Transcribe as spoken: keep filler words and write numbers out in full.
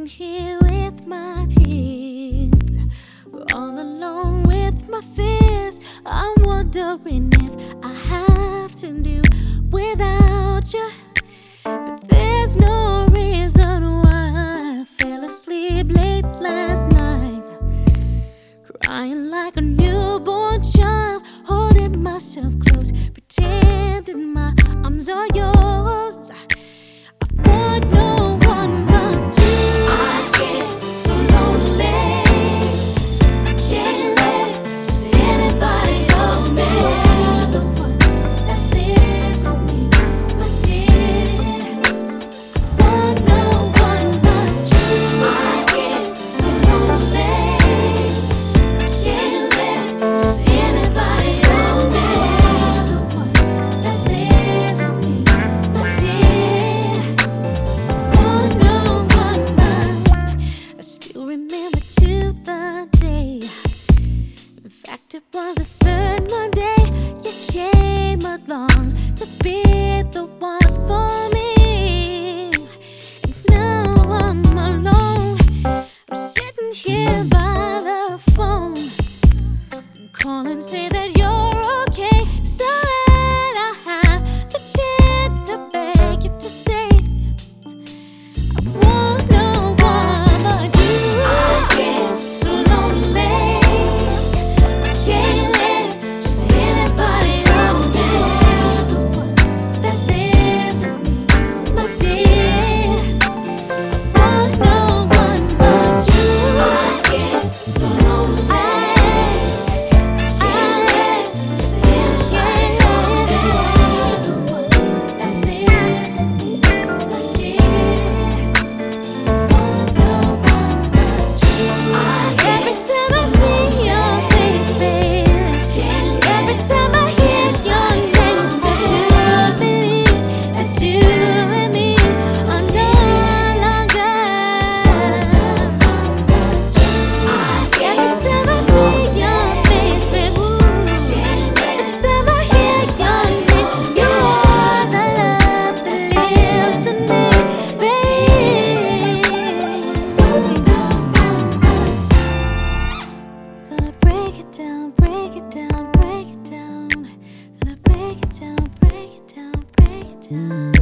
here with my tears, all alone with my fears. I'm wondering if I have to do without you, but there's no reason why I fell asleep late last night, crying like a newborn child, holding myself close, pretending my arms are yours. I want no one but you. I get so lonely, I can't let just anybody hold me. You're the one that lives on me, my dear. I want no one but you. I get so lonely, I can't let just anybody hold me. You're the one that lives on me, my dear. I want no one but. I still remember to the day. In fact, it was the third Monday you came along to be the one for me. And now I'm alone. I'm sitting here by the phone, calling, say that you're okay, so that I have the chance to beg you to stay. I want no one but you. I get so lonely, I can't let just anybody hold me. You're the one that lives in me, my dear. I want no one but you. I get so lonely, I can't let just anybody hold me. You're the one that lives in me, my dear. Every time I see your face, babe, every time I hear your name, I do believe that you and me are no longer. Every time I see your face, babe, every time I hear your name, you're the love that lives in me, babe. Gonna break it down, break it down, break it down. Gonna break it down, break it down, break it down.